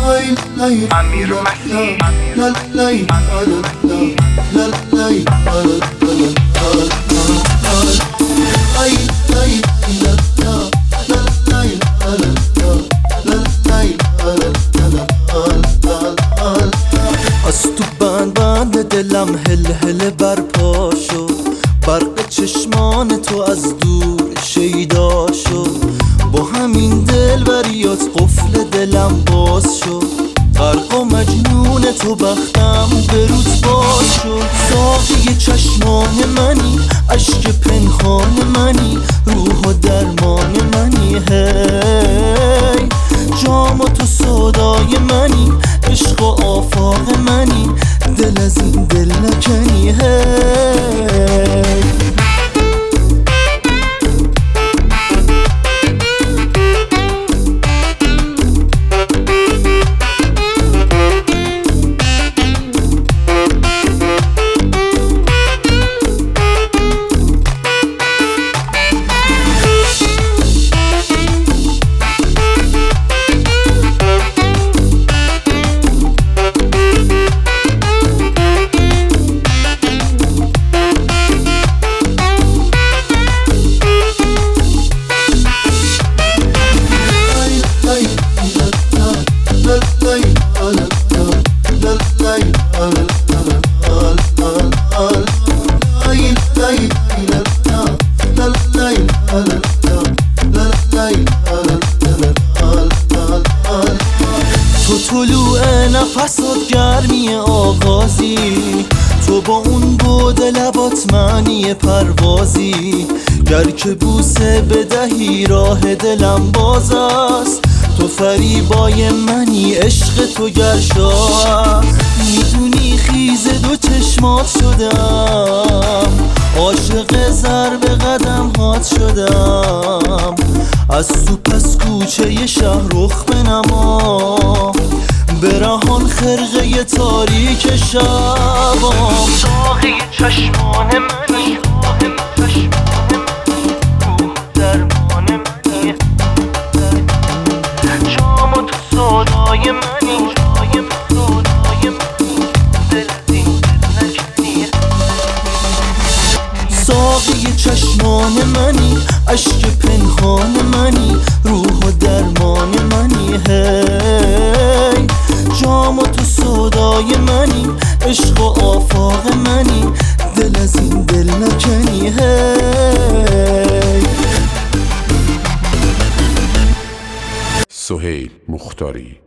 امیر مسیح از تو بند دلم هل هل برپا شد، برق چشمان تو از دور شیدا شد. با همین دلبریات قفل دلم باز شد، غرق و مجنون تو بختم به روز باز شد. ساقی چشمان منی، اشک پنهان منی، روح و درمان منی. هی جام و تو سودای منی، عشق و آفاق منی، دل از این دل نکنی. هی تو طلوع نفسات گرمی آغازی، تو با اون بود لبات معنی پروازی. گر که بوسه بدهی راه دلم باز است، تو فریبای منی، عشق تو گرشا. میدونی خیز دو چشمات شدم، عاشق ضرب قدم هات شدم. از تو پس کوچه شهر رخ بنما، برهان خرقه تاریک شبام. ساقی چشمان منی، روح درمان منی، جام و تو سودای منی، دل دین دل نکنی. ساقی چشمان منی، اشک پنهان منی، روح و درمان منی. هی جام و تو سودای منی، عشق و آفاق منی، دل از این دل نکنی. هی سهیل مختاری.